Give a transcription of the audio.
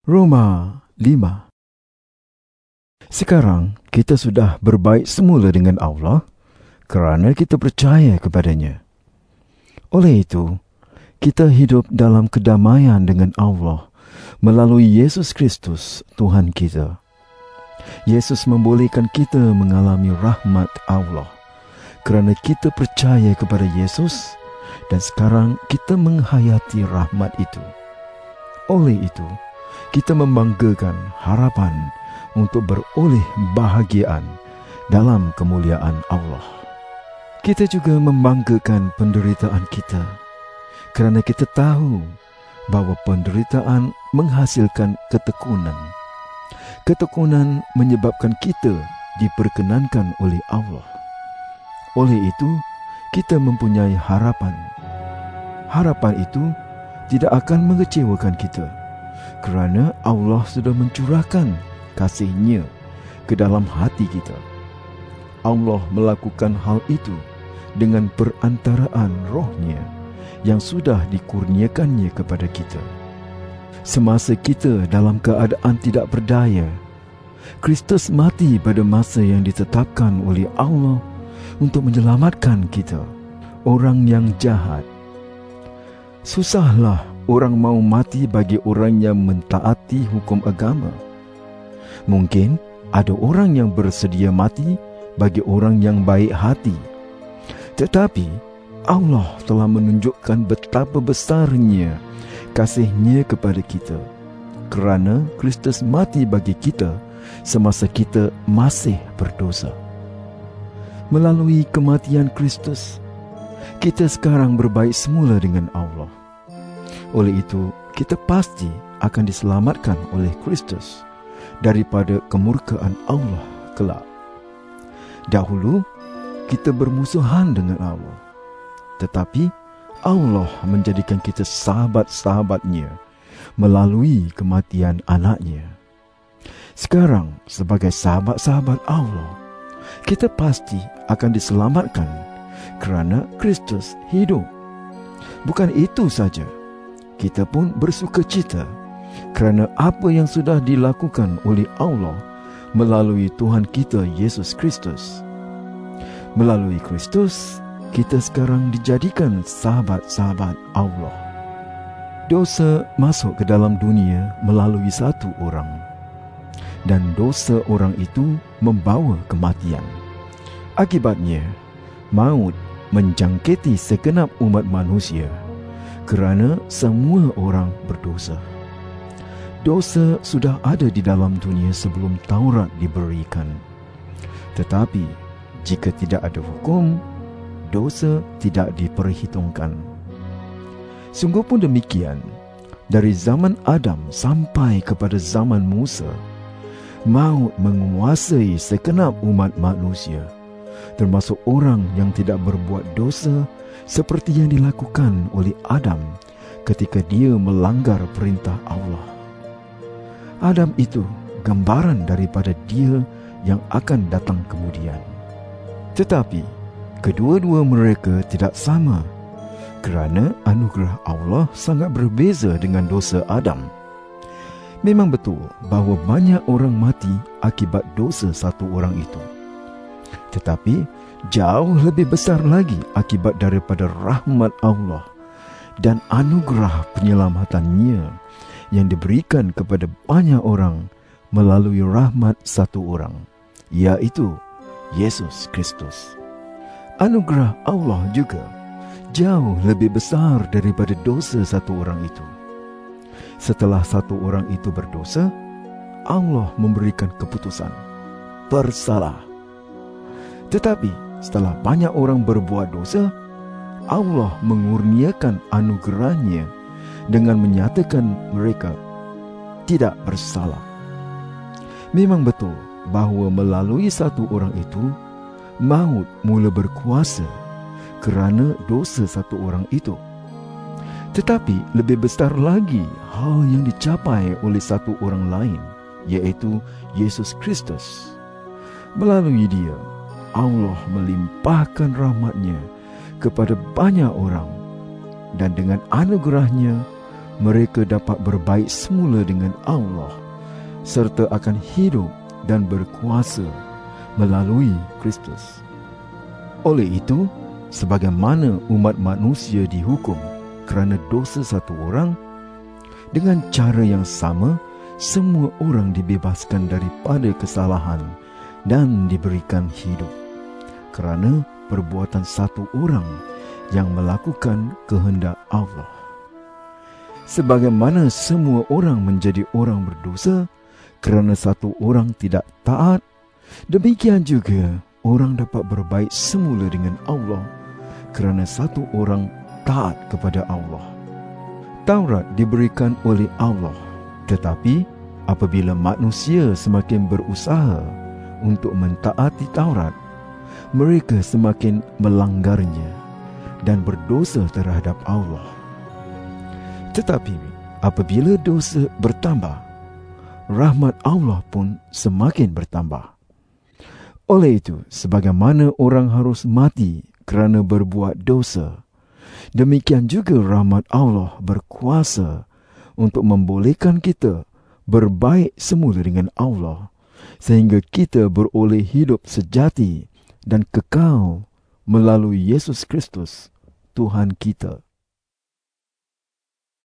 Roma 5. Sekarang kita sudah berbaik semula dengan Allah kerana kita percaya kepadanya. Oleh itu, kita hidup dalam kedamaian dengan Allah melalui Yesus Kristus Tuhan kita. Yesus membolehkan kita mengalami rahmat Allah kerana kita percaya kepada Yesus dan sekarang kita menghayati rahmat itu. Oleh itu, kita membanggakan harapan untuk beroleh bahagian dalam kemuliaan Allah. Kita juga membanggakan penderitaan kita kerana kita tahu bahawa penderitaan menghasilkan ketekunan. Ketekunan menyebabkan kita diperkenankan oleh Allah. Oleh itu, kita mempunyai harapan. Harapan itu tidak akan mengecewakan kita kerana Allah sudah mencurahkan kasih-Nya ke dalam hati kita. Allah melakukan hal itu dengan perantaraan Roh-Nya yang sudah dikurniakannya kepada kita. Semasa kita dalam keadaan tidak berdaya, Kristus mati pada masa yang ditetapkan oleh Allah untuk menyelamatkan kita, orang yang jahat. Susahlah orang mau mati bagi orang yang mentaati hukum agama. Mungkin ada orang yang bersedia mati bagi orang yang baik hati. Tetapi Allah telah menunjukkan betapa besarnya kasih-Nya kepada kita kerana Kristus mati bagi kita semasa kita masih berdosa. Melalui kematian Kristus, kita sekarang berbaik semula dengan Allah. Oleh itu, kita pasti akan diselamatkan oleh Kristus daripada kemurkaan Allah kelak. Dahulu, kita bermusuhan dengan Allah. Tetapi, Allah menjadikan kita sahabat-sahabat-Nya melalui kematian anak-Nya. Sekarang, sebagai sahabat-sahabat Allah, kita pasti akan diselamatkan kerana Kristus hidup. Bukan itu saja, kita pun bersukacita kerana apa yang sudah dilakukan oleh Allah melalui Tuhan kita Yesus Kristus. Melalui Kristus, kita sekarang dijadikan sahabat-sahabat Allah. Dosa masuk ke dalam dunia melalui satu orang, dan dosa orang itu membawa kematian. Akibatnya, maut menjangkiti segenap umat manusia kerana semua orang berdosa. Dosa sudah ada di dalam dunia sebelum Taurat diberikan. Tetapi, jika tidak ada hukum, dosa tidak diperhitungkan. Sungguh pun demikian, dari zaman Adam sampai kepada zaman Musa, maut menguasai segenap umat manusia, termasuk orang yang tidak berbuat dosa seperti yang dilakukan oleh Adam ketika dia melanggar perintah Allah. Adam itu gambaran daripada dia yang akan datang kemudian. Tetapi kedua-dua mereka tidak sama kerana anugerah Allah sangat berbeza dengan dosa Adam. Memang betul bahawa banyak orang mati akibat dosa satu orang itu. Tetapi jauh lebih besar lagi akibat daripada rahmat Allah dan anugerah penyelamatannya yang diberikan kepada banyak orang melalui rahmat satu orang, iaitu Yesus Kristus. Anugerah Allah juga jauh lebih besar daripada dosa satu orang itu. Setelah satu orang itu berdosa, Allah memberikan keputusan bersalah. Tetapi setelah banyak orang berbuat dosa, Allah mengurniakan anugerahnya dengan menyatakan mereka tidak bersalah. Memang betul bahawa melalui satu orang itu, maut mula berkuasa kerana dosa satu orang itu. Tetapi lebih besar lagi hal yang dicapai oleh satu orang lain, iaitu Yesus Kristus. Melalui Dia, Allah melimpahkan rahmat-Nya kepada banyak orang, dan dengan anugerah-Nya mereka dapat berbaik semula dengan Allah serta akan hidup dan berkuasa melalui Kristus. Oleh itu, sebagaimana umat manusia dihukum kerana dosa satu orang, dengan cara yang sama, semua orang dibebaskan daripada kesalahan dan diberikan hidup kerana perbuatan satu orang yang melakukan kehendak Allah. Sebagaimana semua orang menjadi orang berdosa kerana satu orang tidak taat, demikian juga orang dapat berbaik semula dengan Allah kerana satu orang taat kepada Allah. Taurat diberikan oleh Allah, tetapi apabila manusia semakin berusaha untuk mentaati Taurat, mereka semakin melanggarnya dan berdosa terhadap Allah. Tetapi apabila dosa bertambah, rahmat Allah pun semakin bertambah. Oleh itu, sebagaimana orang harus mati kerana berbuat dosa, demikian juga rahmat Allah berkuasa untuk membolehkan kita berbaik semula dengan Allah, sehingga kita beroleh hidup sejati dan kekal melalui Yesus Kristus, Tuhan kita.